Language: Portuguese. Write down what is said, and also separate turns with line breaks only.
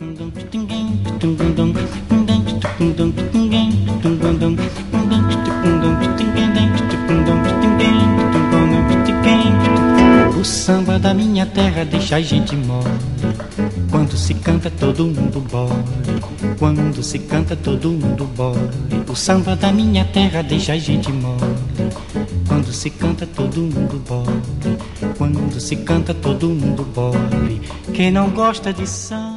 O samba da minha terra deixa a gente mole. Quando se canta todo mundo bole. Quando se canta todo mundo bole. O samba da minha terra deixa a gente mole. Quando se canta todo mundo bole. Quando se canta todo mundo bole. Quem não gosta de samba